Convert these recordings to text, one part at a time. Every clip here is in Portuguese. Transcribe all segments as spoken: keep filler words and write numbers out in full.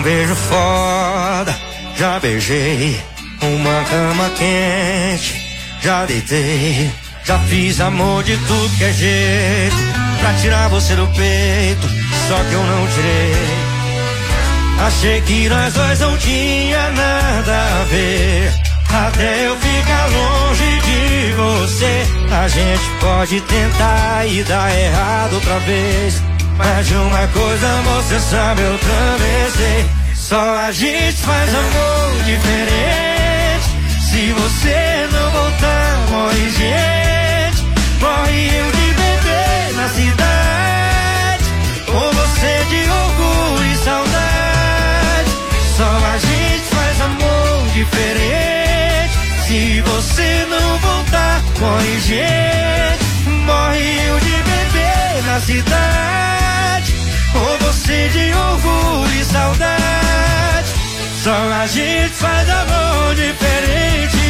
beijo foda, já beijei. Uma cama quente, já deitei. Já fiz amor de tudo que é jeito pra tirar você do peito, só que eu não tirei. Achei que nós dois não tinha nada a ver, até eu ficar longe de você. A gente pode tentar e dar errado outra vez, mas de uma coisa você sabe, eu também sei. Só a gente faz amor diferente. Se você não voltar, morre gente. Morre eu de bebê na cidade, ou você de orgulho e saudade. Só a gente faz amor diferente. Se você não voltar, morre gente. Morre eu de bebê na cidade, ou você de orgulho e saudade. Só a gente faz amor diferente.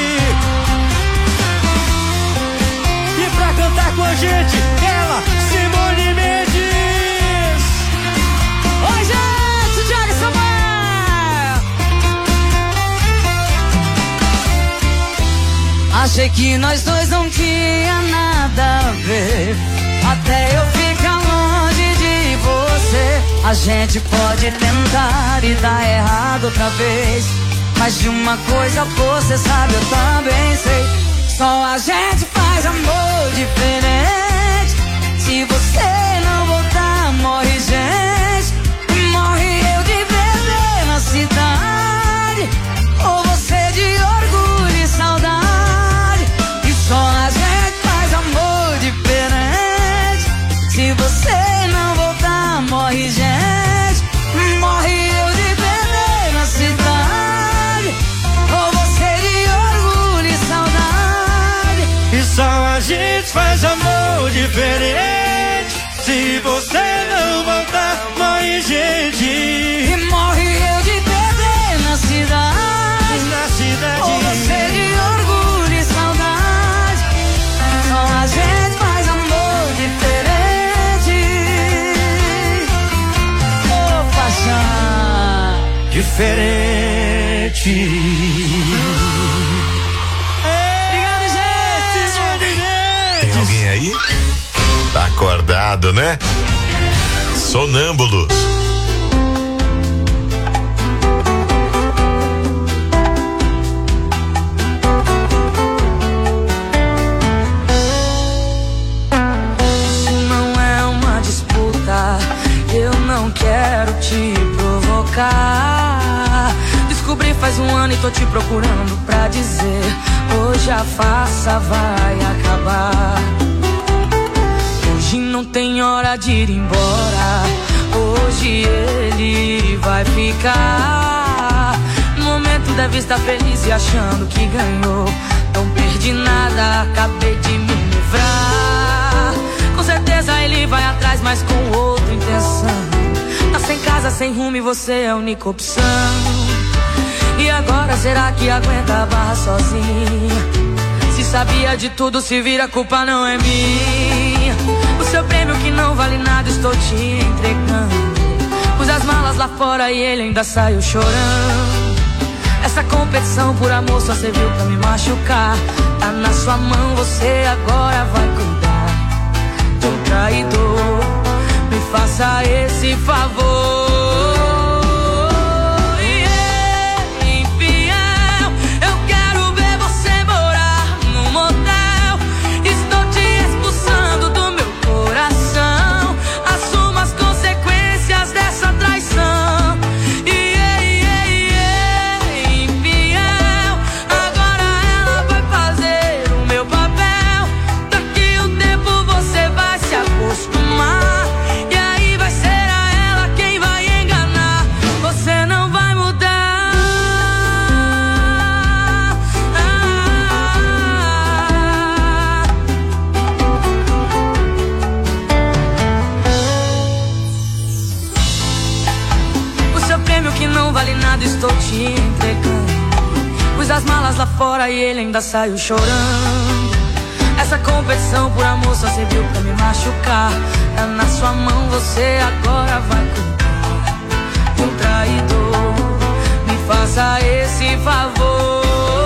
E pra cantar com a gente, ela, Simone Mendes. Oi, gente, Thiago Samuel. Achei que nós dois não tinha nada a ver, até eu ficar longe de você. A gente pode tentar e dar errado outra vez, mas de uma coisa você sabe, eu também sei. Só a gente faz amor diferente. Se você não voltar, morre gente. Morre eu de bebê na cidade, ou você de orgulho e saudade. E só a gente faz amor diferente. Se você não voltar, morre gente. Morre eu de bebê na cidade, ou você de orgulho e saudade. E só a gente faz amor diferente. Se você não voltar, morre gente. E morre eu de bebê na cidade, na cidade, ou você de orgulho e saudade. Só a gente faz amor diferente. Oh, paixão diferente. Obrigado, gente. Tem alguém aí? Tá acordado, né? Sonâmbulos. Isso não é uma disputa, eu não quero te provocar. Descobri faz um ano e tô te procurando pra dizer: hoje a farsa vai acabar. Hoje não tem hora de ir embora, hoje ele vai ficar. No momento deve estar feliz e achando que ganhou. Não perdi nada, acabei de me livrar. Com certeza ele vai atrás, mas com outra intenção. Tá sem casa, sem rumo e você é a única opção. E agora será que aguenta a barra sozinha? Se sabia de tudo, se vira, a culpa não é minha. O seu prêmio que não vale nada estou te entregando. Pus as malas lá fora e ele ainda saiu chorando. Essa competição por amor só serviu pra me machucar. Tá na sua mão, você agora vai cuidar do traidor. Me faça esse favor. Estou te entregando. Pus as malas lá fora e ele ainda saiu chorando. Essa competição por amor só serviu pra me machucar. Tá na sua mão, você agora vai cuidar com traidor. Me faça esse favor.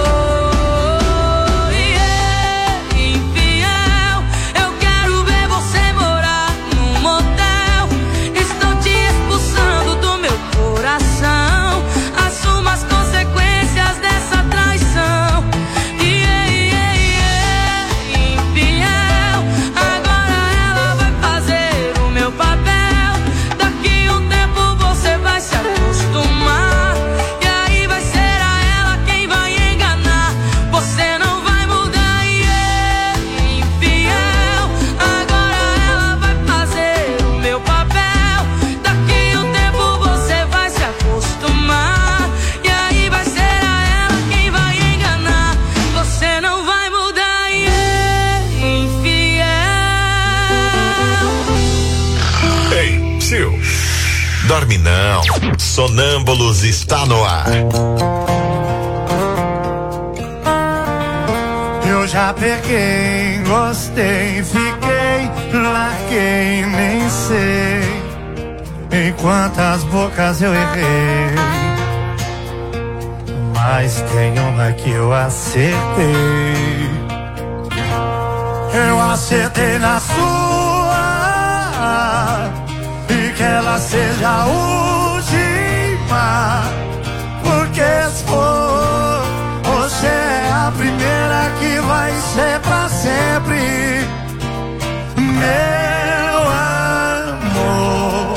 Dorme não, Sonâmbulos está no ar. Eu já peguei, gostei, fiquei, larguei, nem sei em quantas bocas eu errei, mas tem uma que eu acertei. Eu acertei na sua, e que ela seja a última, porque se for, você é a primeira que vai ser pra sempre, meu amor.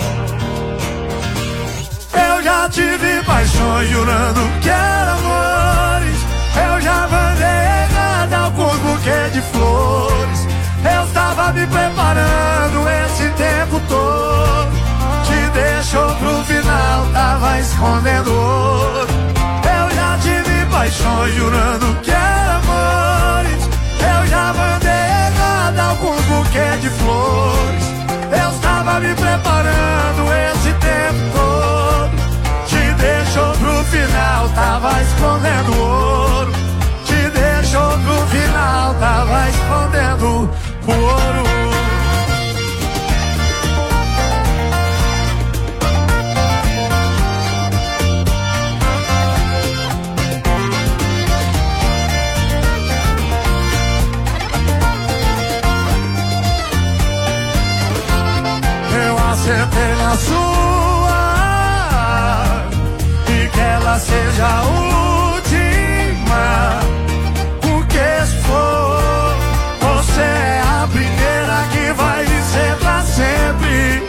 Eu já tive paixões jurando que eram amores, eu já mandei errado alguns buquês de flores. Eu estava me preparando esse tempo todo, te deixou pro final, tava escondendo ouro. Eu já tive paixões jurando que eram amores, eu já mandei errado alguns buquês de flores. Eu estava me preparando esse tempo todo, te deixou pro final, tava escondendo ouro. Te deixou pro final, tava escondendo o ouro. Eu acertei na sua, e que ela seja a última, porque se for, você é a primeira que vai ser pra sempre,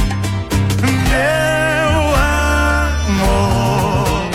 meu amor.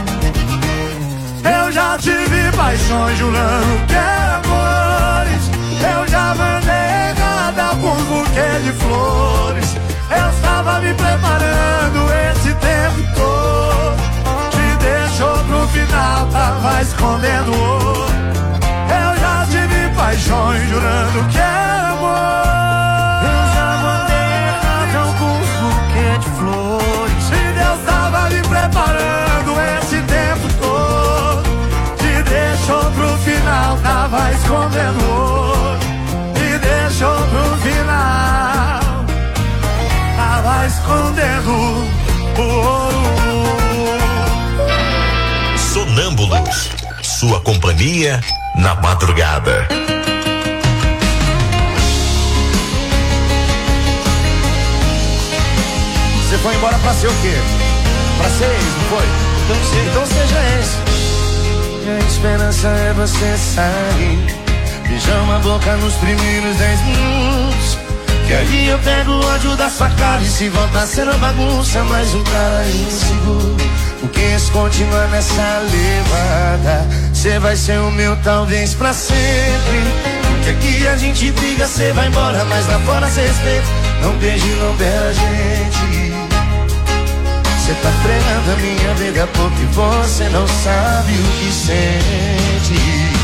Eu já tive paixões jurando que eram amores, eu já mandei errado alguns buquês de flores. Eu estava me preparando esse tempo todo, te deixou pro final, tava escondendo ouro. Eu já tive paixões jurando que era amor, eu já mandei errado alguns buquês de flores. E Deus tava me preparando esse tempo todo, te deixou pro final, tava escondendo ouro. E deixou pro final, tava escondendo o ouro. Sonâmbulos, sua companhia na madrugada. Você foi embora pra ser o quê? Pra ser ex, não foi? Então, sim. Então seja ex. A esperança é você sair, beijar uma boca nos primeiros dez minutos, que aí eu pego o ódio da sua cara, e se voltar a ser uma bagunça, mais um cara inseguro. Porque se continuar nessa levada, cê vai ser o meu talvez pra sempre. Porque aqui a gente briga, cê vai embora, mas lá fora cê respeita. Não beije, não beija a gente. Cê tá frenando a minha vida porque você não sabe o que sente.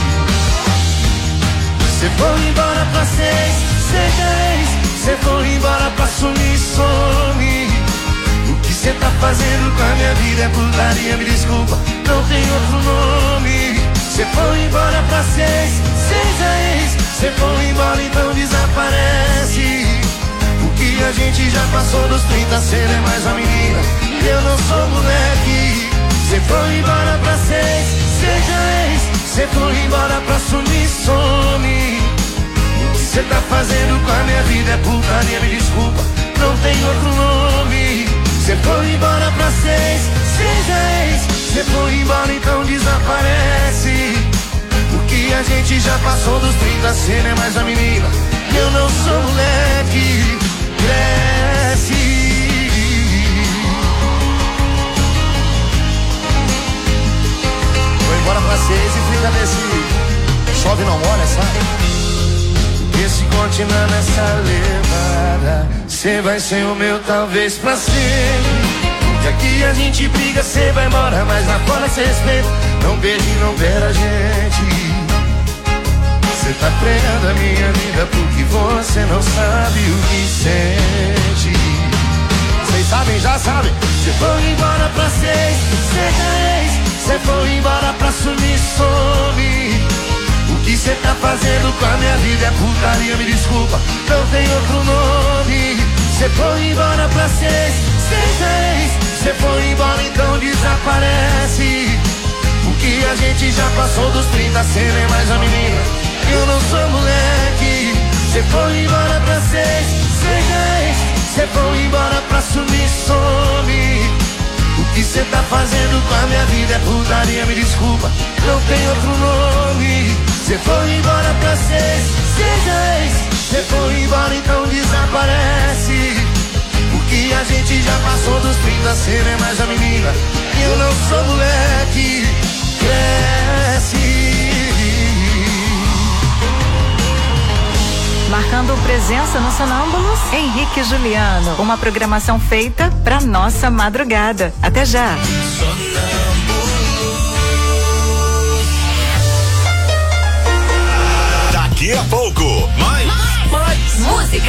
Cê foi embora pra seis, seja ex. Cê foi embora pra sumir, some. O que cê tá fazendo com a minha vida é putaria, me desculpa, não tem outro nome. Cê foi embora pra seis, seja ex. Cê foi embora, então desaparece. O que a gente já passou dos trinta, cê não é mais uma menina. eu não sou moleque. Cê foi embora pra seis, seja ex. Cê foi embora pra sumir, some. O que cê tá fazendo com a minha vida é putaria, me desculpa, não tem outro nome. Cê foi embora pra seis, seja ex. Cê foi embora, então desaparece. O que a gente já passou dos trinta, cê não é mais a menina. Eu não sou moleque, cresce. Foi embora pra seis e fica nesse chove não molha, sabe? Porque se continuar nessa levada, cê vai ser o meu talvez pra sempre. Porque aqui a gente briga, cê vai embora, mas lá fora cê respeita. Não beije, não pera a gente. Cê tá pregando a minha vida porque você não sabe o que sente. Vocês sabem, já sabem. Cê foi embora pra seis, seja ex. Cê foi embora pra sumir, some. O que cê tá fazendo com a minha vida é putaria, me desculpa, não tem outro nome. Cê foi embora pra seis, seja ex. Cê foi embora, então desaparece. O que a gente já passou dos trinta, cê não é mais a menina. Eu não sou moleque. Cê foi embora pra seis, seja ex. Cê foi embora pra sumir, some. O que cê tá fazendo com a minha vida é putaria, me desculpa, não tem outro nome. Cê foi embora pra seis, seja ex. Cê foi embora, então desaparece. O que a gente já passou dos trinta, cê não é mais a menina. Eu não sou moleque, cresce. Marcando presença no Sonâmbulos, Henrique e Juliano. Uma programação feita pra nossa madrugada. Até já. Daqui a pouco, mais, mais, mais música.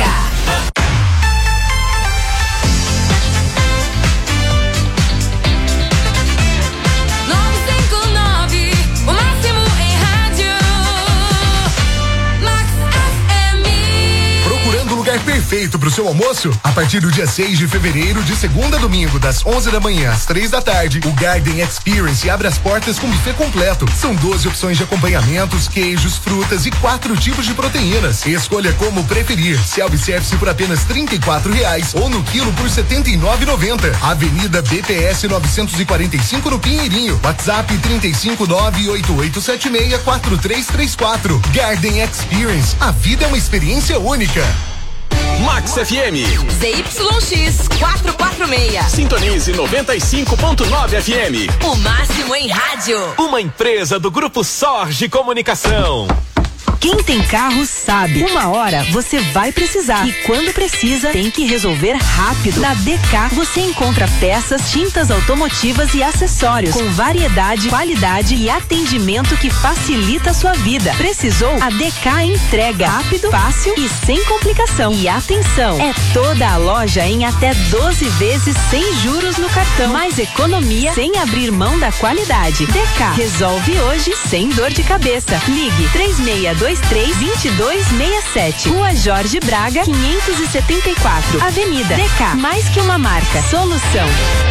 Perfeito pro seu almoço? A partir do dia seis de fevereiro, de segunda a domingo, das onze da manhã às três da tarde, o Garden Experience abre as portas com buffet completo. São doze opções de acompanhamentos, queijos, frutas e quatro tipos de proteínas. Escolha como preferir. Self-service por apenas trinta e quatro reais ou no quilo por setenta e nove reais e noventa centavos. Avenida B P S novecentos e quarenta e cinco no Pinheirinho. WhatsApp trinta e cinco nove oito oito sete seis quatro três três quatro. Garden Experience. A vida é uma experiência única. Max F M. Z Y X quatrocentos e quarenta e seis. Sintonize noventa e cinco ponto nove F M. O máximo em rádio. Uma empresa do Grupo Sorge Comunicação. Quem tem carro sabe, uma hora você vai precisar e quando precisa tem que resolver rápido. Na D K você encontra peças, tintas automotivas e acessórios com variedade, qualidade e atendimento que facilita a sua vida. Precisou? A D K entrega rápido, fácil e sem complicação. E atenção, é toda a loja em até doze vezes sem juros no cartão. Mais economia sem abrir mão da qualidade. D K resolve hoje sem dor de cabeça. Ligue três seis dois três, dois dois seis sete. Rua Jorge Braga, quinhentos e setenta e quatro. Avenida D K. Mais que uma marca. Solução.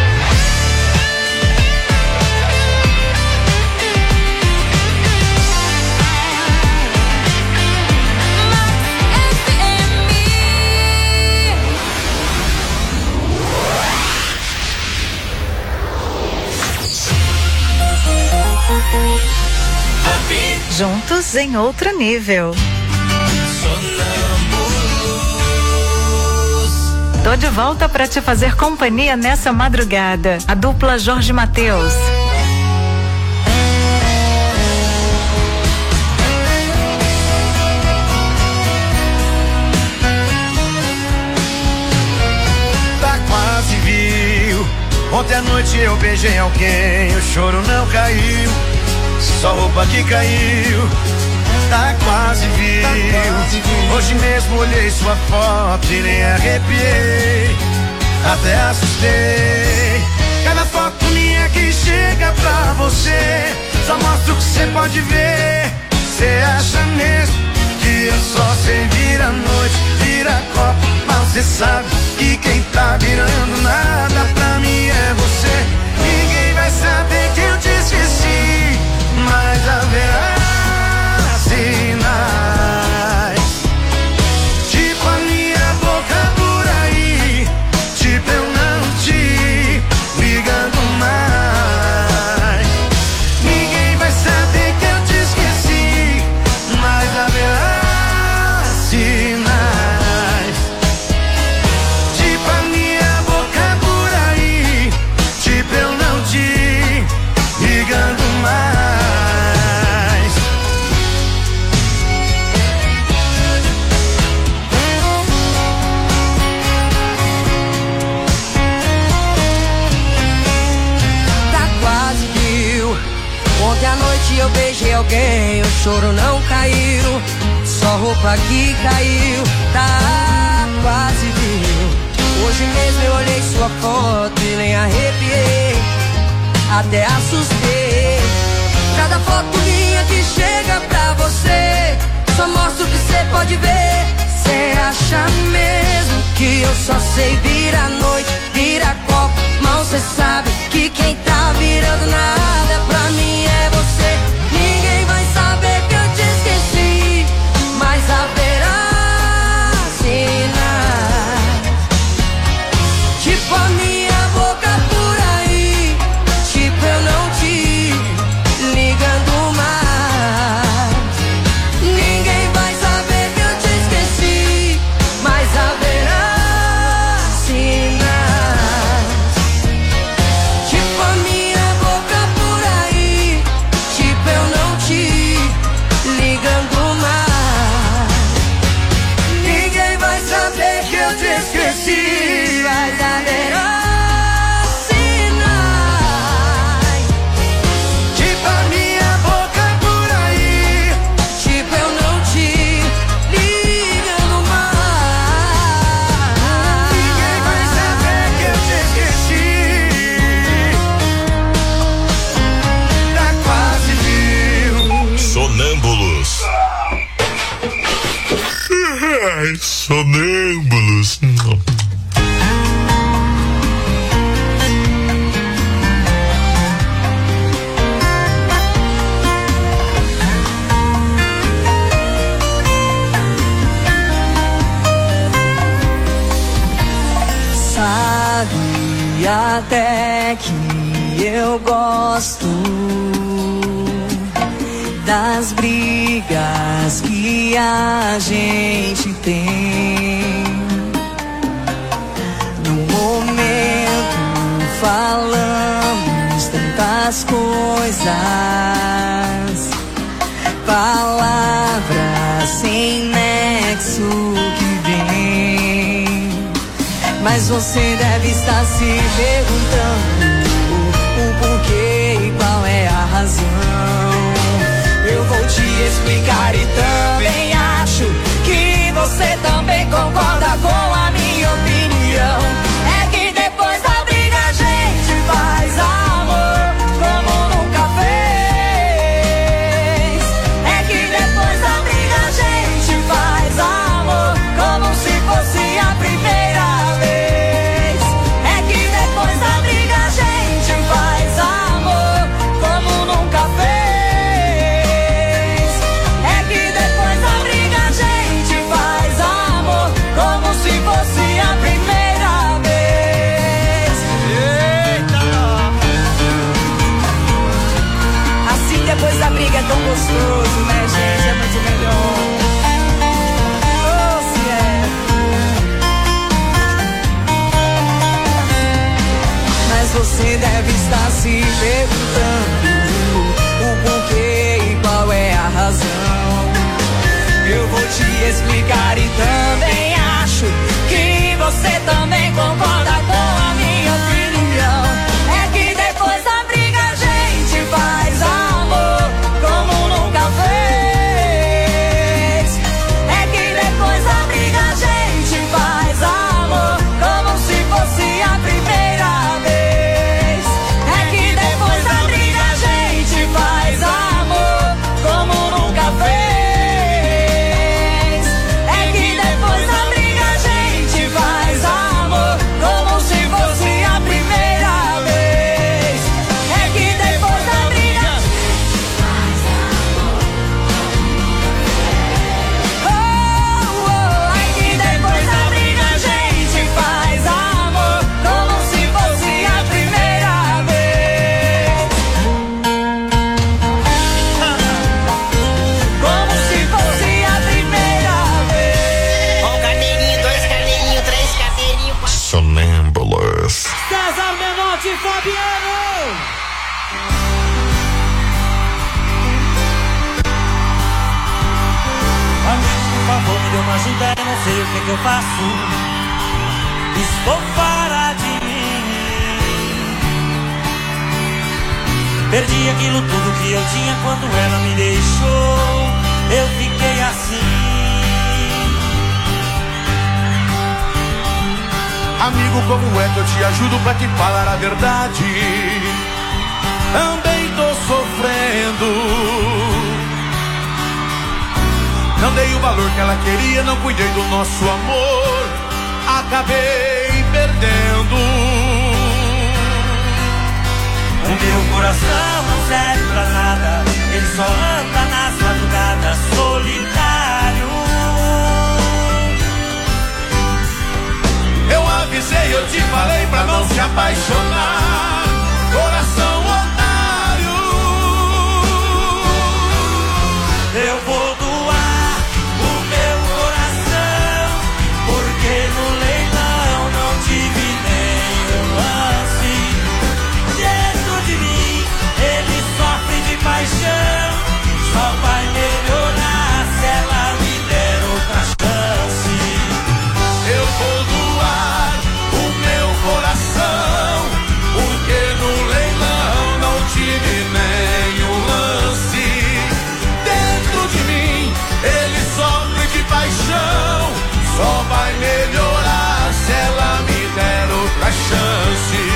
Juntos em outro nível. Tô de volta para te fazer companhia nessa madrugada. A dupla Jorge Mateus. Tá quase viu. Ontem à noite eu beijei alguém, o choro não caiu. Só roupa que caiu, tá quase viu. Tá quase viu. Hoje mesmo olhei sua foto e nem arrepiei, até assustei. Cada foto minha que chega pra você só mostra o que você pode ver. Cê acha mesmo que eu só sei virar noite, vira copo, mas cê sabe que quem tá virando nada pra mim é você. alguém, o choro não caiu, só roupa que caiu, tá quase viu. Hoje mesmo eu olhei sua foto e nem arrepiei, até assustei. Cada foto minha que chega pra você, só mostra o que cê pode ver. Cê acha mesmo que eu só sei virar noite, virar copo, mal cê sabe que quem tá virando nada pra mim é você. Ninguém vai saber que eu te esqueci, mas haverá sinais, tipo a minha boca por aí, tipo eu não te ligando mais. Ninguém vai saber que eu te esqueci, mas haverá sinais, tipo a minha boca por aí, tipo eu não te ligando mais. Ninguém vai saber que eu te esqueci, mas haverá sinais, tipo a minha boca por aí, tipo eu não te ligando mais. Ninguém vai saber que eu te esqueci, tá quase viu. Sonâmbulos. Ai, sonâmbulos. Sabe até que eu gosto das brigas que a gente tem. No momento falamos tantas coisas, palavras sem nexo que vem. Mas você deve estar se perguntando o porquê e qual é a razão. Eu vou te explicar e também acho que você também concorda com a minha opinião. É que depois da briga a gente faz amor como nunca fez. É que depois da briga a gente faz amor como se fosse a primeira vez. É que depois da briga a gente faz amor como nunca fez. Depois da briga é tão gostoso, né, gente? É muito melhor. Oh, se é. Mas você deve estar se perguntando o porquê e qual é a razão. Eu vou te explicar e também acho que você também concorda com a minha opinião. É que depois da briga a gente faz amor como nunca fez. É que depois da briga a gente faz amor como se fosse a primeira vez. É que depois da briga a gente faz amor como nunca fez. É que depois da briga a gente faz amor como se fosse a primeira vez. É que depois da briga oh, oh, é que depois da briga a gente faz amor como se fosse a primeira vez. Como se fosse a primeira vez. Um carneirinho, dois carneirinhos, três carneirinhos. Sonâmbulos. César Menotti e Fabiano. Amigo, por favor, me dê uma ajuda, eu não sei o que, que eu faço. Estou fora de mim. Perdi aquilo tudo que eu tinha quando ela me deixou. Eu fiquei assim. Amigo, como é que eu te ajudo pra te falar a verdade? Também tô sofrendo. Não dei o valor que ela queria, não cuidei do nosso amor. Acabei perdendo. O meu coração não serve pra nada. Ele só anda nas madrugadas solitário. Eu avisei, eu te falei pra não se apaixonar. Coração otário. Eu vou doar o meu coração, porque no leilão não tive nem um lance. Dentro de mim ele sofre de paixão. Só vai melhorar se ela me der outra chance. Eu vou doar o meu coração, porque no leilão não tive nenhum lance. Dentro de mim ele sofre de paixão. Só vai melhorar se ela me der outra chance.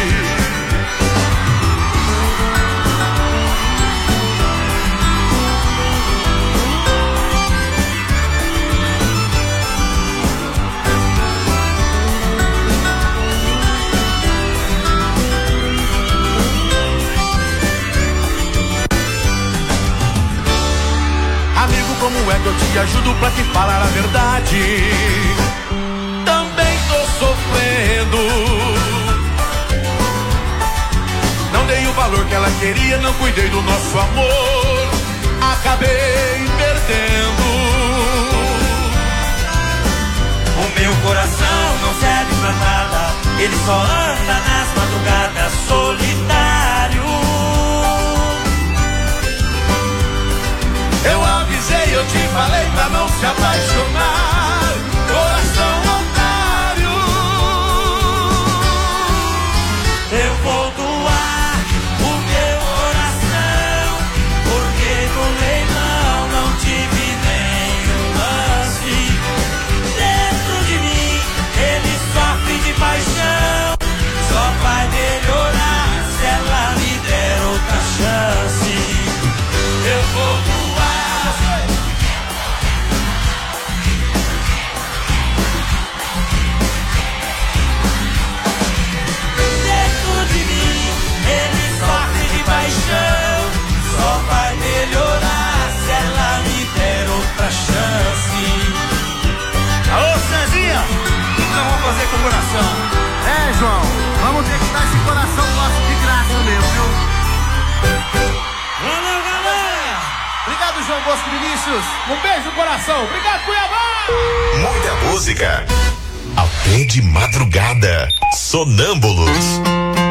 Amigo, como é que eu te ajudo pra te falar a verdade? Também tô sofrendo. Não dei o valor que ela queria, não cuidei do nosso amor. Acabei perdendo. O meu coração não serve pra nada. Ele só anda nas madrugadas solitário. Eu avisei, eu te falei pra não se apaixonar. Coração otário. Eu vou doar o meu coração, porque no leilão não tive nenhum lance. Dentro de mim ele sofre de paixão. Só vai melhorar se ela me der outra chance. Eu vou doar. Só vai melhorar se ela me der outra chance. Alô, Cezinha, o que nós vamos fazer com o coração? É, João, vamos ter que dar esse coração nosso de graça mesmo, viu? Valeu, galera! Obrigado, João Bosco Vinícius. Um beijo no coração. Obrigado, Cuiabá! Muita música. Até de madrugada. Sonâmbulos.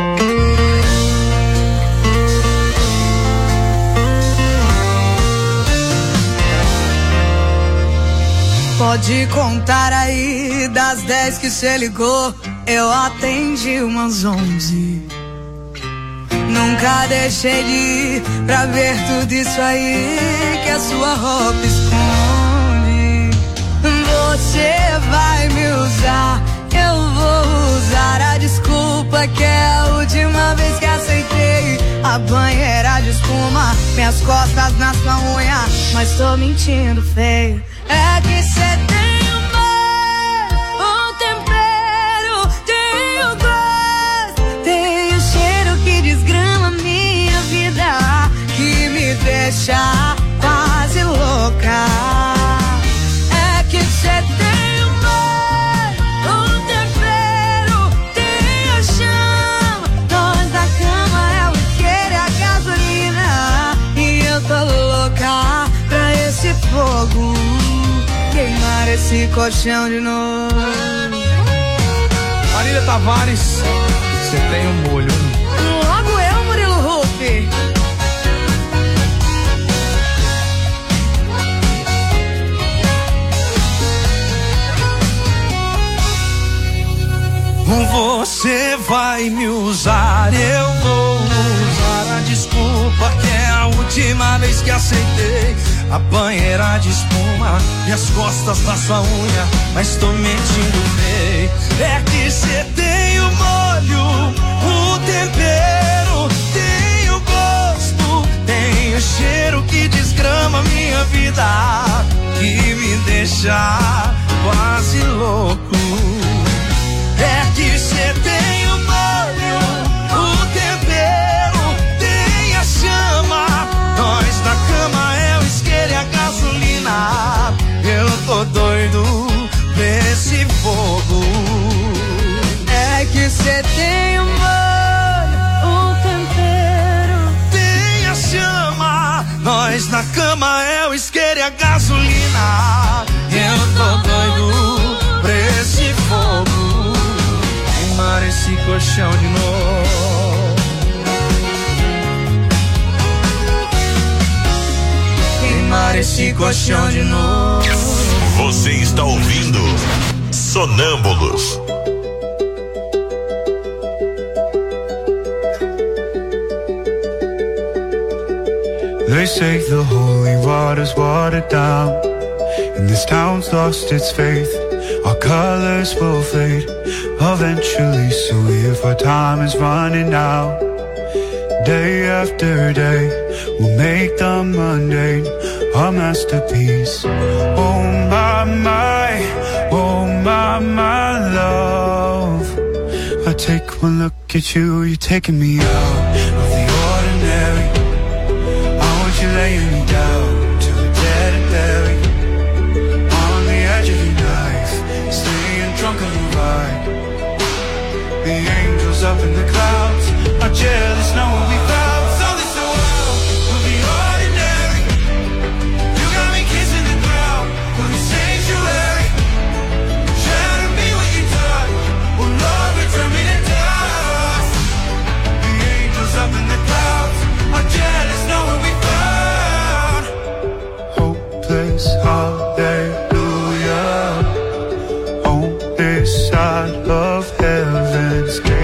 Pode contar aí, das dez que cê ligou, eu atendi umas onze. Nunca deixei de ir pra ver tudo isso aí que a sua roupa esconde. Você vai me usar, eu vou usar a desculpa que é a última vez que aceitei a banheira de espuma, minhas costas na sua unha, mas tô mentindo feio. É que cê tem humor, um tempero, tem o gosto, tem o cheiro que desgrama minha vida, que me deixa quase louca. É que cê tem humor, um tempero, tem a chama, nós da cama é o isqueiro e a gasolina, e eu tô louca pra esse fogo queimar esse colchão de novo. Marília Tavares, você tem um molho. Logo eu, Murilo Huff. Você vai me usar, eu vou usar a desculpa que é a última vez que aceitei a banheira de espuma e as costas da sua unha, mas tô mentindo bem. É que cê tem o molho, o tempero, tem o gosto, tem o cheiro que desgrama minha vida, que me deixa quase louco. É que cê tem o molho, o tempero, tem a chama, nós na cama é o isqueiro e a gasolina. Eu tô doido desse fogo. É que cê tem o molho, o tempero, tem a chama, nós na cama é o isqueiro e a gasolina. Eu tô doido pra esse fogo. Queimar esse colchão de novo. Queimar esse colchão de novo. Você está ouvindo Sonâmbulos. They say the holy water's watered down, and this town's lost its faith. Our colors will fade eventually, so if our time is running out, day after day, we'll make the mundane our masterpiece. Oh my, my, oh my, my love, I take one look at you, you're taking me out of the ordinary. I want you laying me down to the dead and buried on the edge of your knife, staying drunk on your ride. The angels up in the clouds are jealous knowing we found something so wild of the ordinary. You got me kissing the ground of the sanctuary. Shadow me when you touch, oh Lord, return me to dust. The angels up in the clouds are jealous knowing we found hopeless hallelujah on this side of heaven's gate.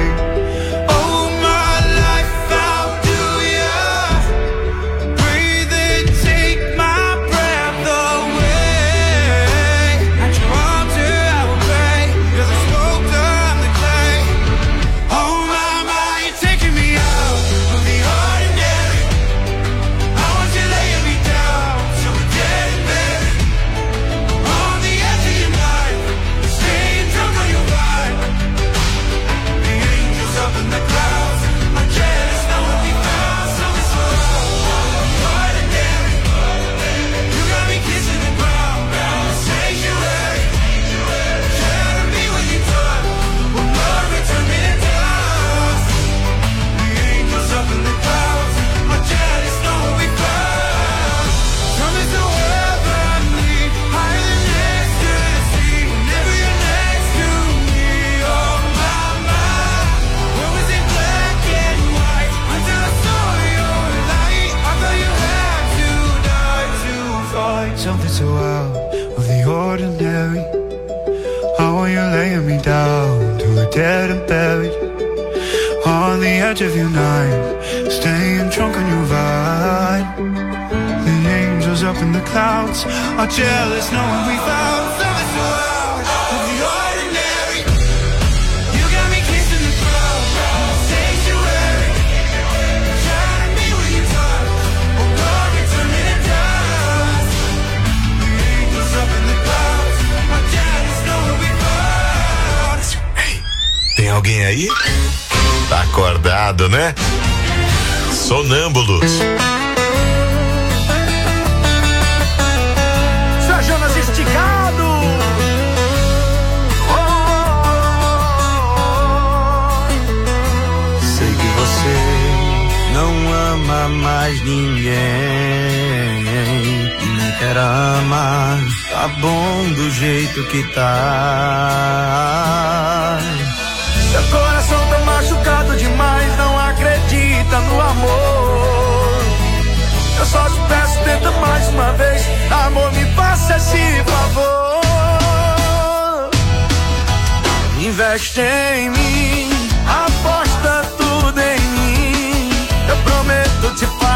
Something so out of the ordinary. How are you laying me down to a dead and buried on the edge of your night, staying drunk on your ride. The angels up in the clouds are jealous knowing we found something so out of the ordinary. You got me kissing the ground, sanctuary. Shining me when you touch, oh Lord, return me to dust. The angels up in the clouds are jealous knowing we found. Ei, tem alguém aí? Tá acordado, né? Sonâmbulos. Seu Jonas esticado. Oh, oh, oh. Sei que você não ama mais ninguém, nem quer amar. Tá bom do jeito que tá. Seu coração tá machucado demais, não acredita no amor. Eu só te peço, tenta mais uma vez. Amor, me faça esse favor. Investe em mim, aposta tudo em mim. Eu prometo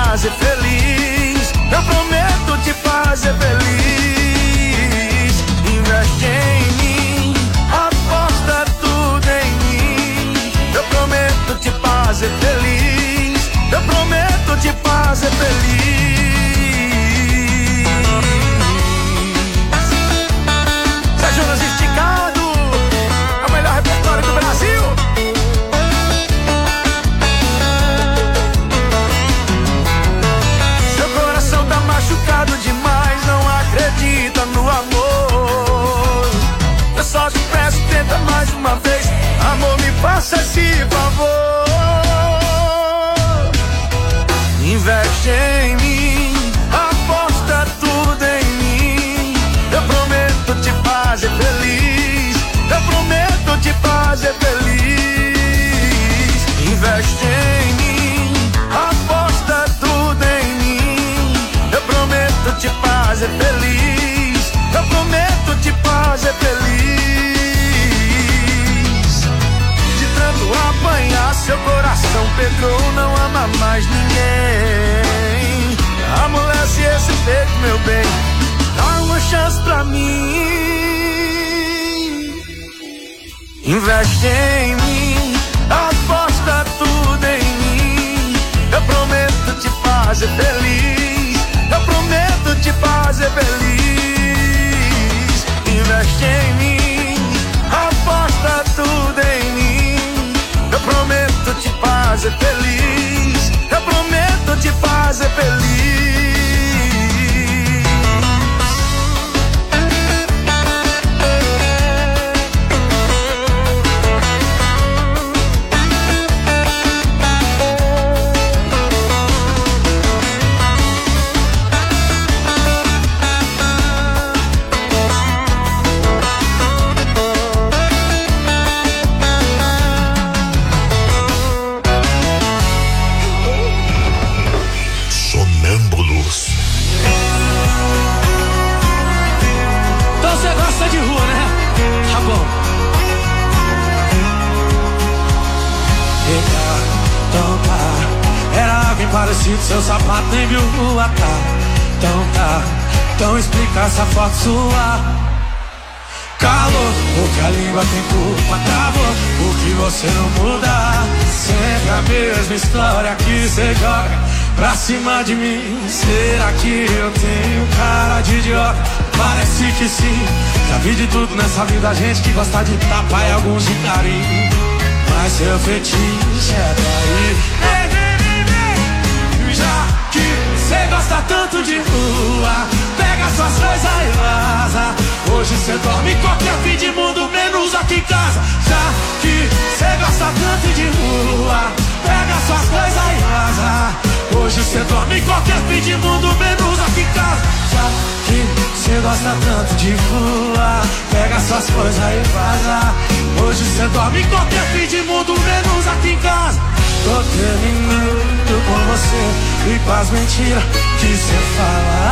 fazer feliz. Eu prometo te fazer feliz. Investe em mim, aposta tudo em mim. Eu prometo te fazer feliz. Eu prometo te fazer feliz. Zé Jonas Esticado, é o melhor repertório do Brasil. Seu coração tá machucado demais, não acredita no amor. Eu só te peço, tenta mais uma vez. Amor, me faça esse favor. Investe em mim, aposta tudo em mim. Eu prometo te fazer feliz. Eu prometo te fazer feliz. Investe em mim, aposta tudo em mim. Eu prometo te fazer feliz. Eu prometo te fazer feliz. De tanto apanhar, seu coração pegou, não ama mais ninguém. Amolece esse peito, meu bem, dá uma chance pra mim. Investe em mim, aposta tudo em mim. Eu prometo te fazer feliz. Eu prometo te fazer feliz. Investe em mim, aposta tudo em mim. Eu prometo te fazer feliz. Eu prometo te fazer feliz. Parecido, seu sapato nem viu o atar. Então tá, então explica essa foto sua. Calor, porque a língua tem culpa. Travou, o que você não muda. Sempre a mesma história que cê joga pra cima de mim. Será que eu tenho cara de idiota? Parece que sim. Já vi de tudo nessa vida, gente que gosta de tapar e alguns de carinho. Mas seu fetiche é daí. Já que cê gosta tanto de rua, pega suas coisas e vaza. Hoje cê dorme em qualquer fim de mundo, menos aqui em casa. Já que cê gosta tanto de rua, pega suas coisas e vaza. Hoje cê dorme em qualquer fim de mundo, menos aqui em casa. Já que cê gosta tanto de rua, pega suas coisas e vaza. Hoje cê dorme em qualquer fim de mundo, menos aqui em casa. Tô terminando com você e com as mentiras que cê fala.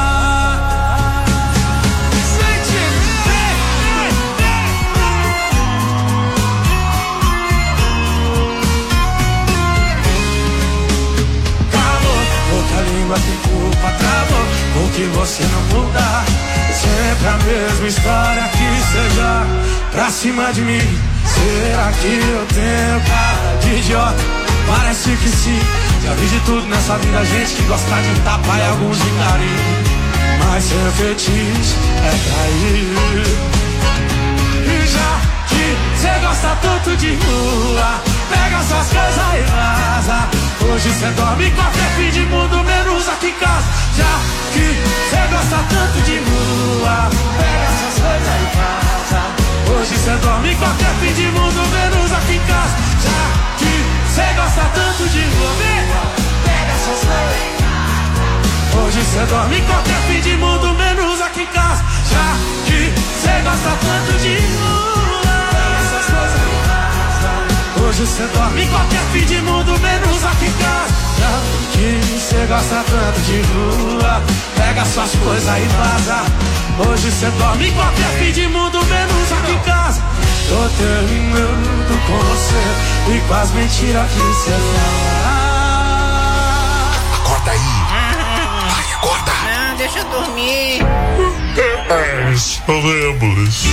Calor, porque a língua tem culpa. Travou, porque você não muda. Sempre a mesma história que cê joga pra cima de mim. Será que eu tenho cara de idiota? Parece que sim. Já vi de tudo nessa vida, gente que gosta de tapar e alguns de carinho. Mas seu fetiche é cair. E já que cê gosta tanto de rua, pega suas coisas e vaza. Hoje cê dorme em qualquer fim de mundo, menos aqui em casa. Já que cê gosta tanto de rua, pega suas coisas e vaza. Hoje cê dorme em qualquer fim de mundo, menos aqui em casa. Já que cê gosta tanto de rua, pega suas coisas. Hoje cê dorme em qualquer fim de mundo, menos aqui em casa. Já que cê gosta tanto de rua, pega suas coisas. Hoje cê dorme em qualquer fim de mundo, menos aqui em casa. Já que cê gosta tanto de rua, pega suas coisas e vaza. Hoje cê dorme em qualquer fim de mundo, menos aqui em casa. Tô terminando com você e com as mentiras que cê fala. Acorda aí. Vai, acorda. Não, deixa eu dormir. É, sonâmbulos.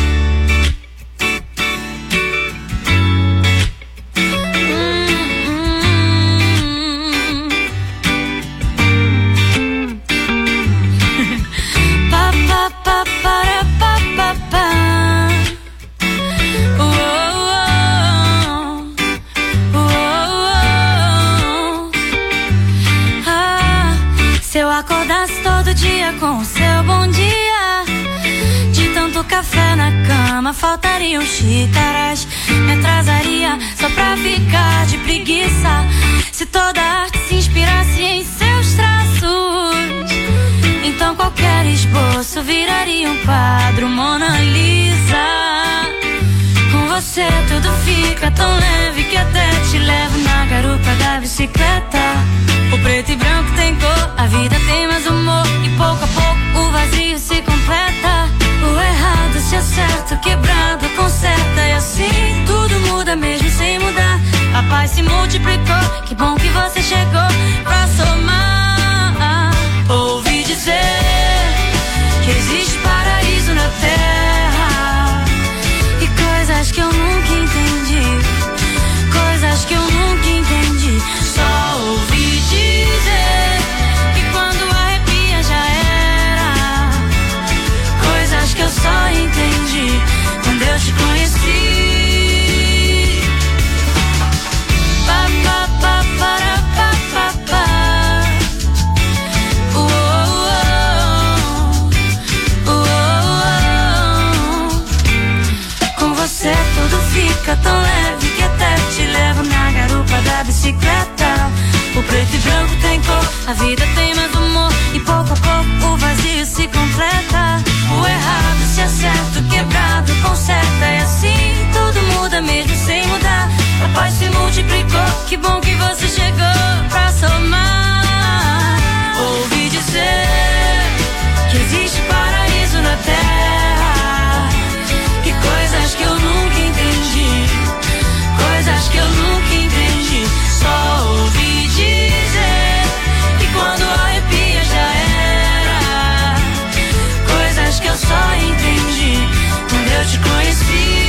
Com seu bom dia, de tanto café na cama faltariam xícaras. Me atrasaria só pra ficar de preguiça. Se toda arte se inspirasse em seus traços, então qualquer esboço viraria um quadro Mona Lisa. Com você tudo fica tão leve que até te levo na garupa da bicicleta. O preto e branco tem cor, a vida tem mais humor, e pouco a pouco o vazio se completa. O errado se acerta, o quebrado conserta, e assim tudo muda mesmo sem mudar. A paz se multiplicou, que bom que você chegou pra somar. Ouvi dizer que existe paraíso na terra, e coisas que eu nunca entendi, coisas que eu nunca entendi. Só ouvi dizer que quando arrepia já era, coisas que eu só entendi quando eu te conheci. Pa, pa, pa, para, pa, pa, pa. Uh, uh, uh, uh, uh. Com você tudo fica tão leve que até te levo na garupa da bicicleta. O preto e branco tem cor, a vida tem mais humor, e pouco a pouco o vazio se completa. O errado se acerta, o quebrado conserta, e assim tudo muda mesmo sem mudar. A paz se multiplicou, que bom que você chegou pra somar. Ouvi dizer que existe paraíso na terra, que coisas que eu nunca entendi, coisas que eu nunca entendi. Só ouvi dizer que quando arrepia já era, coisas que eu só entendi quando eu te conheci.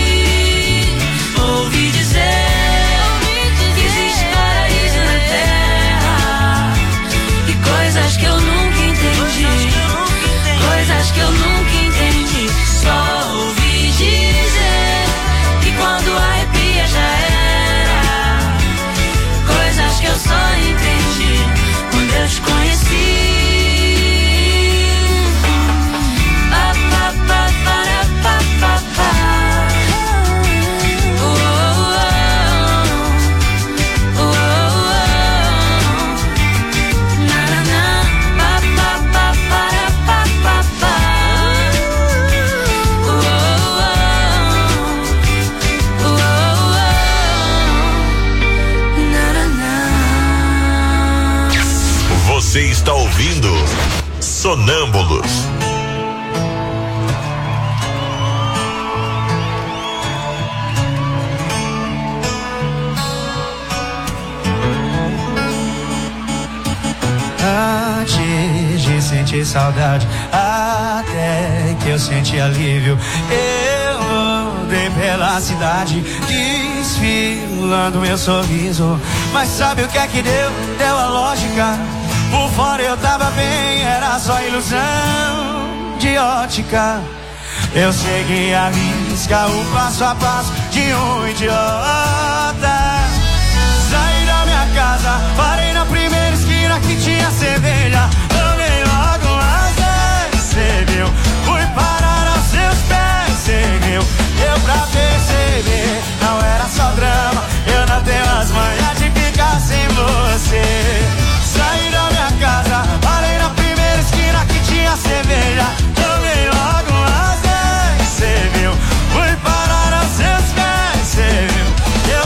Ouvi dizer que existe paraíso na terra, e coisas que eu nunca entendi, coisas que eu nunca entendi. Só ouvi dizer que quando arrepia já era, coisas que eu só entendi quando eu te conheci. Pa, pa, pa, para, pa, pa, pa. Uh, uh, uh, uh, uh. Na, na, na. Pa, pa, pa, para, pa, pa, pa. Uh, uh, uh, uh, uh. Na, na, na. Você está ouvindo Sonâmbulos. Antes de sentir saudade, até que eu senti alívio, eu andei pela cidade desfilando meu sorriso. Mas sabe o que é que deu? Deu a lógica. Por fora eu tava bem, era só ilusão de ótica. Eu segui a risca, o passo a passo de um idiota. Saí da minha casa, parei na primeira esquina que tinha cerveja. Tomei logo umas dez, cê viu? Fui parar aos seus pés, cê viu? Deu pra perceber, não era só drama. Eu não tenho as manhas de ficar sem você. Saí da minha casa, parei na primeira esquina que tinha cerveja. Tomei logo umas dez, cê viu? Fui parar aos seus pés, cê viu?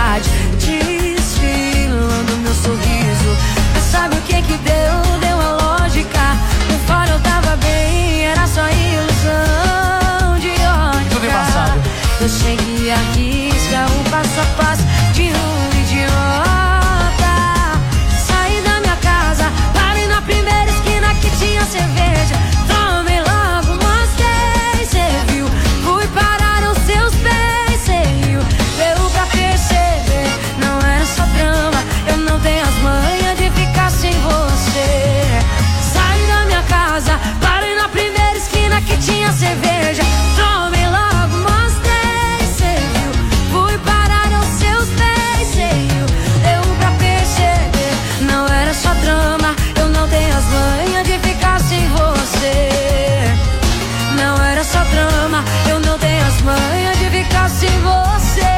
cidade, desfilando meu sorriso. Mas sabe o que que deu? Deu a lógica. Por fora eu tava bem, era só ilusão de ótica. Tudo embaçado. Eu cheguei a risca o passo a passo de um idiota. Saí da minha casa, parei na primeira esquina que tinha cerveja. Tomei logo umas dez, cê viu? Fui parar aos seus pés, cê riu. Deu pra perceber, não era só drama. Eu não tenho as manhas de ficar sem você. Saí da minha casa, parei na primeira esquina que tinha cerveja. Tomei logo umas dez, cê viu? Fui parar aos seus pés, cê riu. Deu pra perceber, não era só drama. Eu não tenho as manhas de ficar sem você. Não era só drama, eu não tenho as manhas de ficar sem você.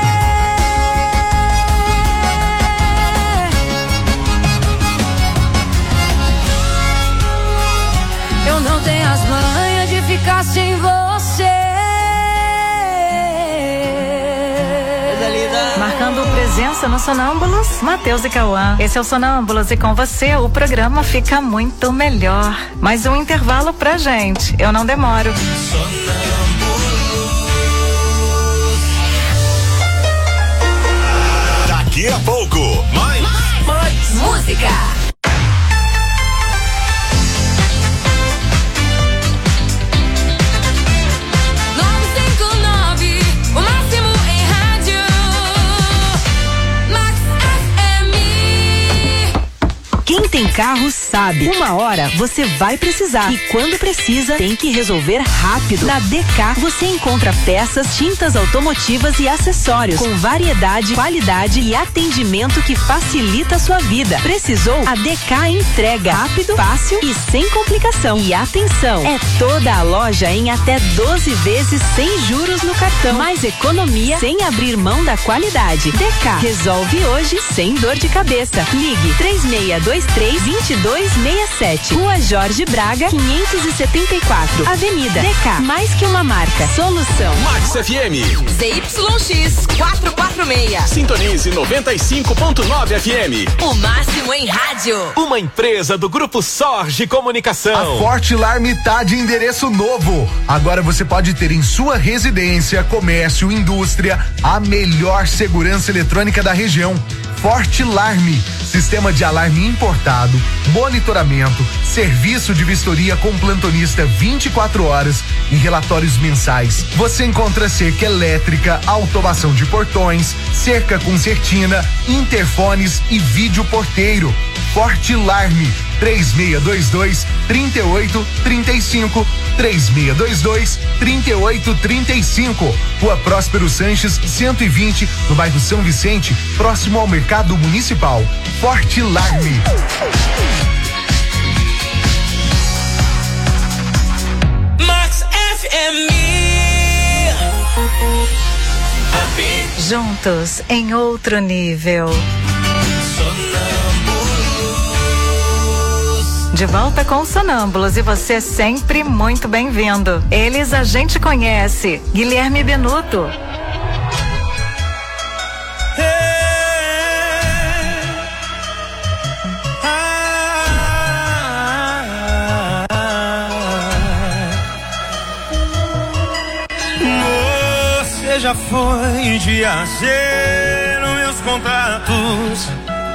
Eu não tenho as manhas de ficar sem você. Marcando presença no Sonâmbulos, Matheus e Cauã. Esse é o Sonâmbulos e com você o programa fica muito melhor. Mais um intervalo pra gente, eu não demoro. Daqui a pouco, mais, mais, mais música. Quem tem carro sabe. Uma hora você vai precisar e quando precisa tem que resolver rápido. Na D K você encontra peças, tintas automotivas e acessórios com variedade, qualidade e atendimento que facilita a sua vida. Precisou? A D K entrega rápido, fácil e sem complicação. E atenção, é toda a loja em até doze vezes sem juros no cartão. Mais economia sem abrir mão da qualidade. D K resolve hoje sem dor de cabeça. Ligue três seis dois três, dois dois seis sete. Rua Jorge Braga, quinhentos e setenta e quatro. Avenida D K. Mais que uma marca. Solução. Max F M. Z Y X quatrocentos e quarenta e seis. Sintonize noventa e cinco ponto nove F M. O máximo em rádio. Uma empresa do Grupo Sorge Comunicação. A Fortilarme tá de endereço novo. Agora você pode ter em sua residência, comércio, indústria, a melhor segurança eletrônica da região. Fortilarme, sistema de alarme importado, monitoramento, serviço de vistoria com plantonista vinte e quatro horas e relatórios mensais. Você encontra cerca elétrica, automação de portões, cerca com certina, interfones e vídeo porteiro. Fortilarme, três seis dois dois, três oito três cinco, três seis dois dois, três oito três cinco. Rua Próspero Sanches, cento e vinte, no bairro São Vicente, próximo ao Mercado Municipal. Fortilarme. Max F M. Juntos em outro nível. De volta com os Sonâmbulos e você é sempre muito bem-vindo. Eles a gente conhece. Guilherme Benuto. Você já foi dia zero meus contatos.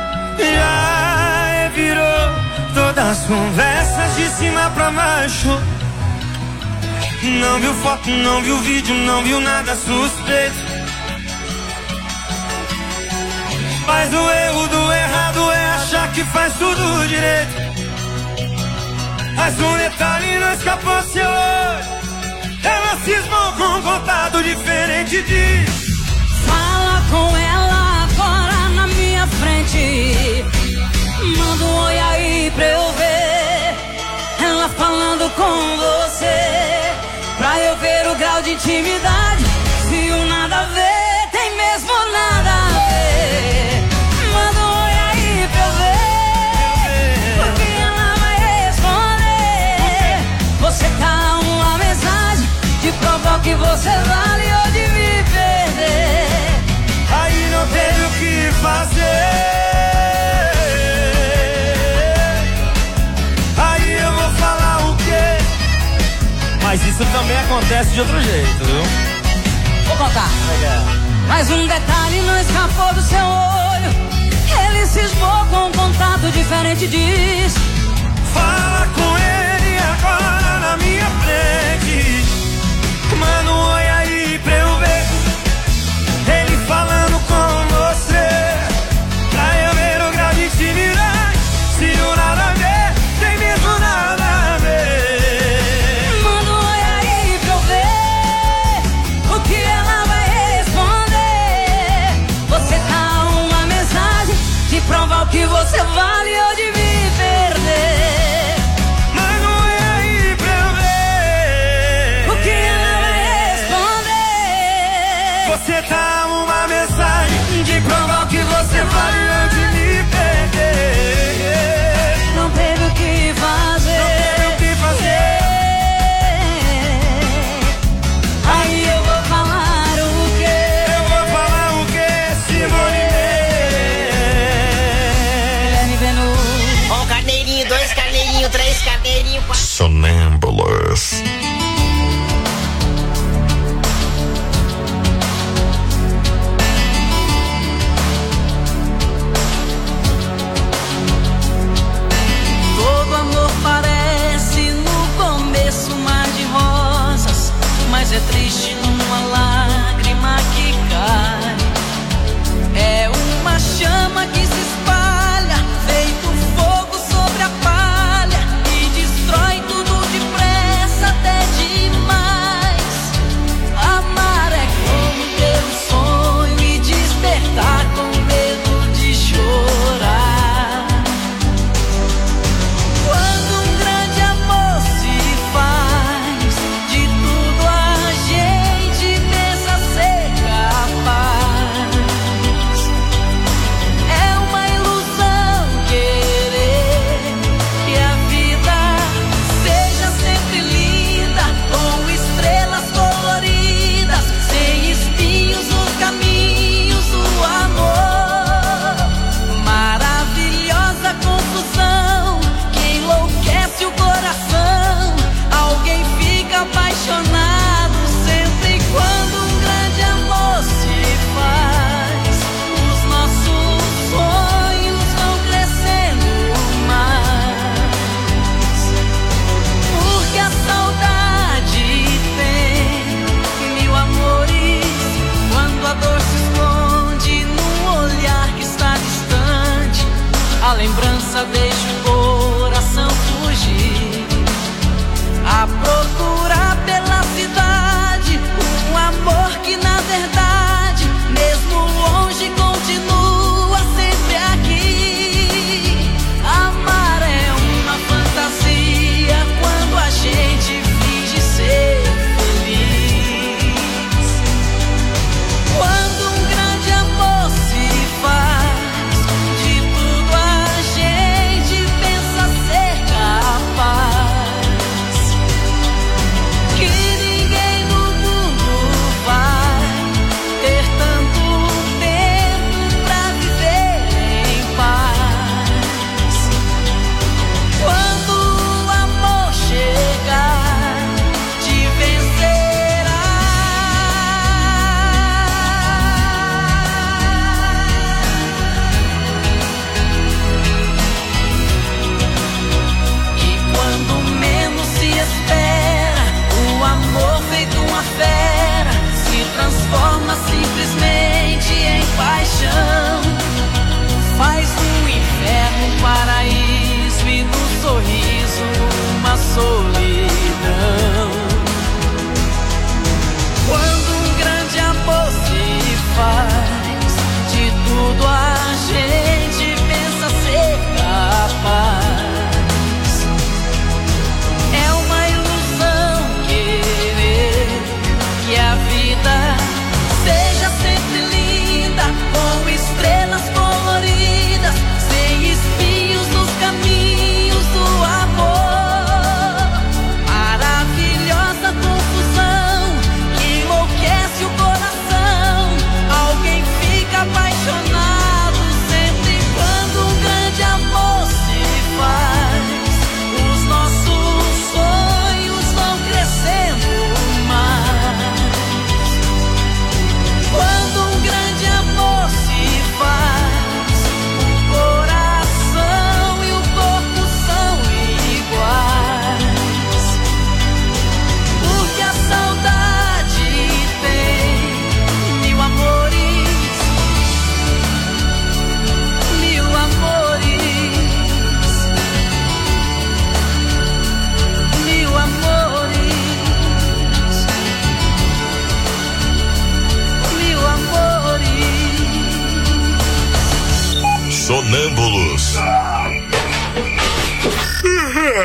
Já virou todas as conversas de cima pra baixo. Não viu foto, não viu vídeo, não viu nada suspeito. Mas o erro do errado é achar que faz tudo direito. Mas um detalhe não escapou seu olho. Ela cismou com um contato diferente de. Fala com ela agora na minha frente. Manda um oi aí pra eu ver ela falando com você, pra eu ver o grau de intimidade. Se o nada a ver, tem mesmo nada a ver. Manda um oi aí pra eu ver, porque ela vai responder. Você tá uma mensagem de provar que você vale ou de me perder. Aí não teve acontece de outro jeito, viu? Vou contar. Mas um detalhe não escapou do seu olho. Ele cismou com um contato diferente diz. Fala com ele agora na minha frente. Manda um oi aí pra eu ver. Ele falando com você, pra eu ver o grau de intimidade. Se o nada a ver, tem mesmo nada a ver. Manda um oi aí pra eu ver o que ela vai responder. Você tá uma mensagem de provar o que você vale ou de me perder. Manda um oi aí pra eu ver o que ela vai responder. Você tá uma mensagem de provar o que você vale ou de me perder. Não teve o que fazer. Não teve o que fazer. Aí eu vou falar o quê? Eu vou falar o quê, Simone? Guilherme Benu. Um carneirinho, dois carneirinhos, três carneirinhos, quatro. Sonâmbulos. Todo amor parece no começo um mar de rosas, mas é triste numa lágrima que cai. É uma chama que se espalha, feito fogo sobre a palha, e destrói tudo depressa até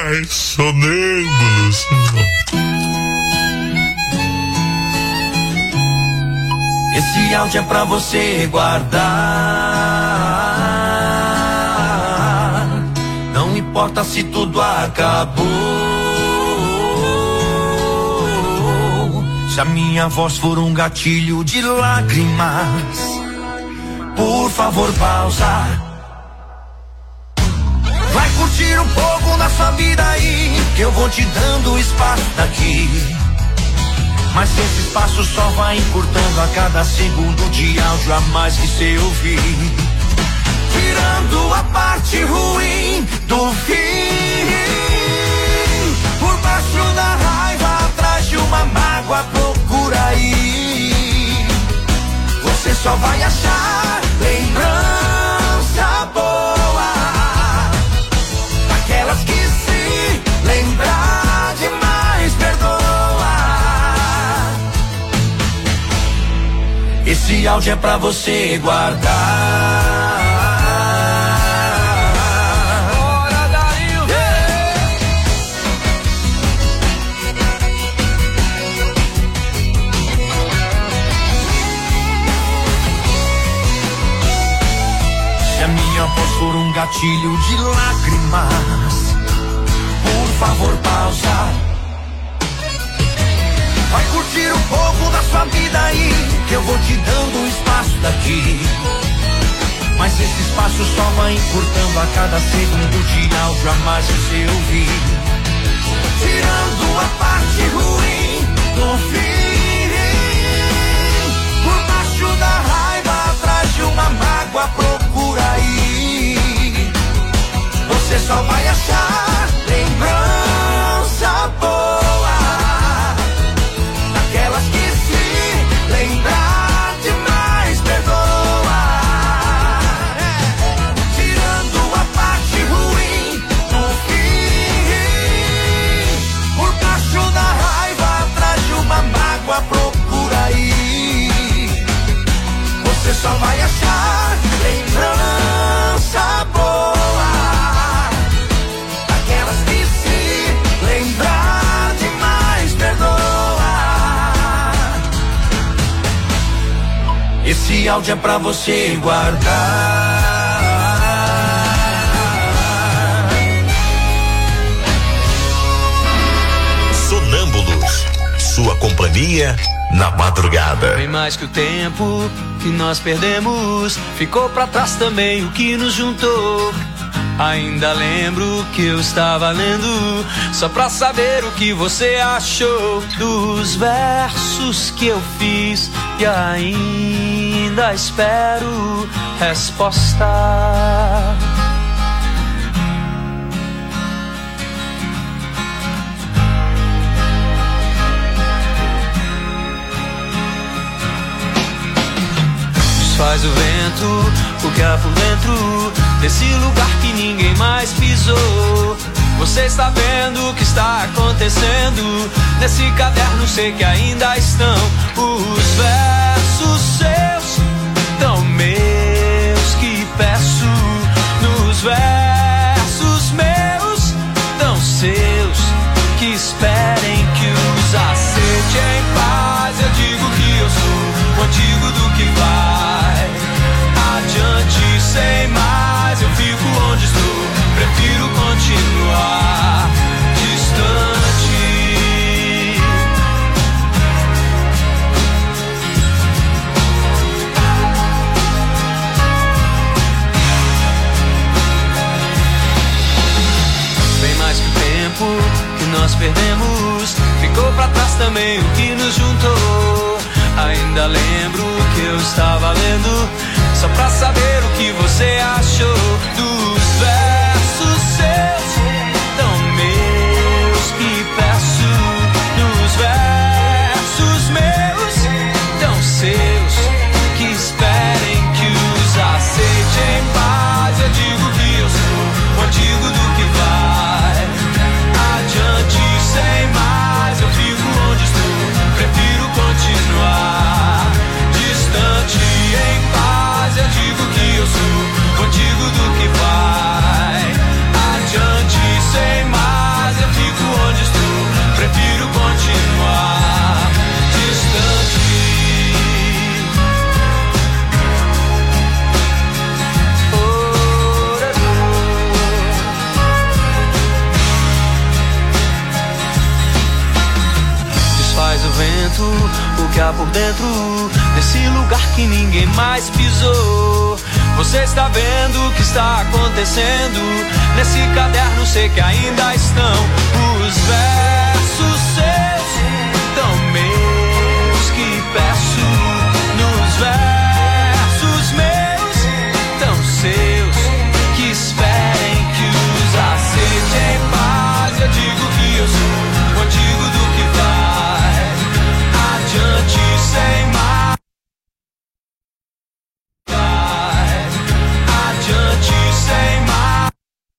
Ai, sonâmbulos. Esse áudio é pra você guardar. Não importa se tudo acabou. Se a minha voz for um gatilho de lágrimas, por favor pausa. Vai curtir um pouco da sua vida aí, que eu vou te dando espaço daqui. Mas esse espaço só vai encurtando a cada segundo de áudio a mais que cê ouvir. Tirando a parte ruim do fim. Por baixo da raiva, atrás de uma mágoa, procura aí. Você só vai achar lembrança boa, aquelas que se lembrar demais perdoa. Esse áudio é pra você guardar. Bora, Dario! Se a minha voz for um gatilho de lágrimas, por favor pausa. Vai curtir um pouco da sua vida aí, que eu vou te dando um espaço daqui. Mas esse espaço só vai encurtando a cada segundo de áudio a mais que você ouvir. Tirando a parte ruim do fim. Por baixo da raiva, atrás de uma mágoa, procura aí. Você só vai achar lembrança boa, aquelas que se lembrar demais perdoa. Tirando a parte ruim do fim. Por baixo da raiva, atrás de uma mágoa, procura aí. Você só vai achar lembrança boa, aquelas que se lembrar demais perdoa. Esse áudio é pra você guardar. Sonâmbulos, sua companhia na madrugada. Bem mais que o tempo que nós perdemos, ficou pra trás também o que nos juntou. Ainda lembro que eu estava lendo, só pra saber o que você achou dos versos que eu fiz, e ainda espero resposta. Faz o vento, o que há por dentro desse lugar que ninguém mais pisou. Você está vendo o que está acontecendo nesse caderno, sei que ainda estão os versos seus, tão meus que peço. Nos versos meus, tão seus, que esperem que os aceite em paz. Eu digo que eu sou o antigo do que vai adiante sem mais. Eu fico onde estou, prefiro continuar distante. Bem mais que o tempo que nós perdemos, ficou pra trás também o que nos juntou. Ainda lembro que eu estava lendo, só pra saber o que você achou dos versos seus, tão meus que peço. Nos versos meus, tão seus, que esperem que os aceite em paz. Eu digo que eu sou o antigo do que vai adiante sem mais. Eu fico onde estou, prefiro continuar distante em paz. Eu digo que eu sou o antigo dentro desse lugar que ninguém mais pisou. Você está vendo o que está acontecendo nesse caderno, sei que ainda estão os versos seus, tão meus que peço. Nos versos meus, tão seus, que esperem que os aceite em paz. Eu digo que eu sou o antigo do que vai adiante sem mais. Vai adiante sem mais.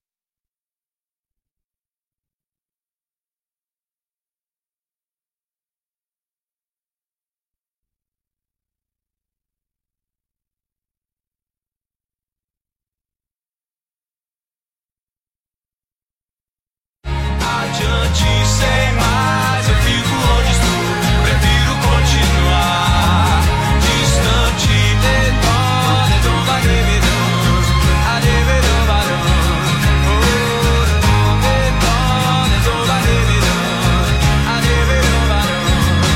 Adiante sem mais, eu fico onde estou, prefiro continuar distante. Dedon, dedon, bagrevedon, adevedon, barão. Oh, dedon, dedon, bagrevedon, adevedon, barão.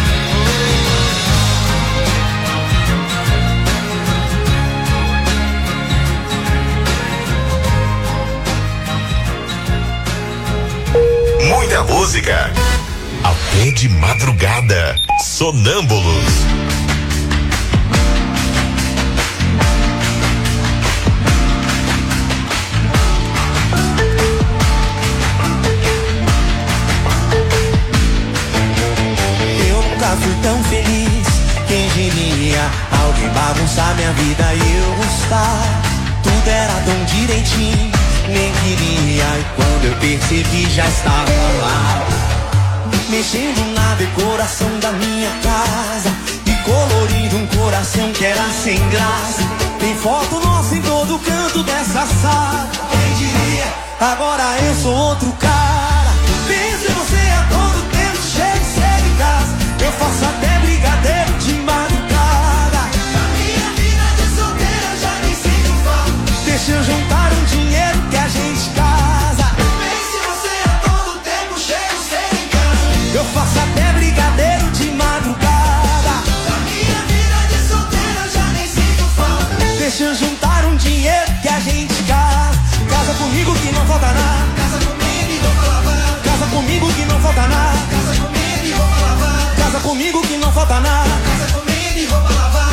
Muita música, até de madrugada. Sonâmbulos. Eu nunca fui tão feliz, quem diria? Alguém bagunçar minha vida e eu gostar. Tudo era tão direitinho, nem queria. E quando eu percebi já estava lá, mexendo na decoração da minha casa e colorindo um coração que era sem graça. Tem foto nossa em todo canto dessa sala. Quem diria? Agora eu sou outro cara. Penso em você a todo tempo, cheio de sede em casa. Eu faço até brigadeiro de madrugada. Na minha vida de solteira já nem sinto falta. Deixa eu juntar um dinheiro que a gente casa. Penso em você a todo tempo, cheio de sede em casa. Eu faço até brigadeiro de madrugada. Na minha vida de solteira já nem sinto falta. Deixa eu juntar um dinheiro que a gente casa. Casa comigo que não falta nada. Casa comigo e roupa lavada. Casa comigo que não falta nada. Casa comigo e roupa lavada. Casa comigo que não falta nada. Casa comigo e roupa lavada.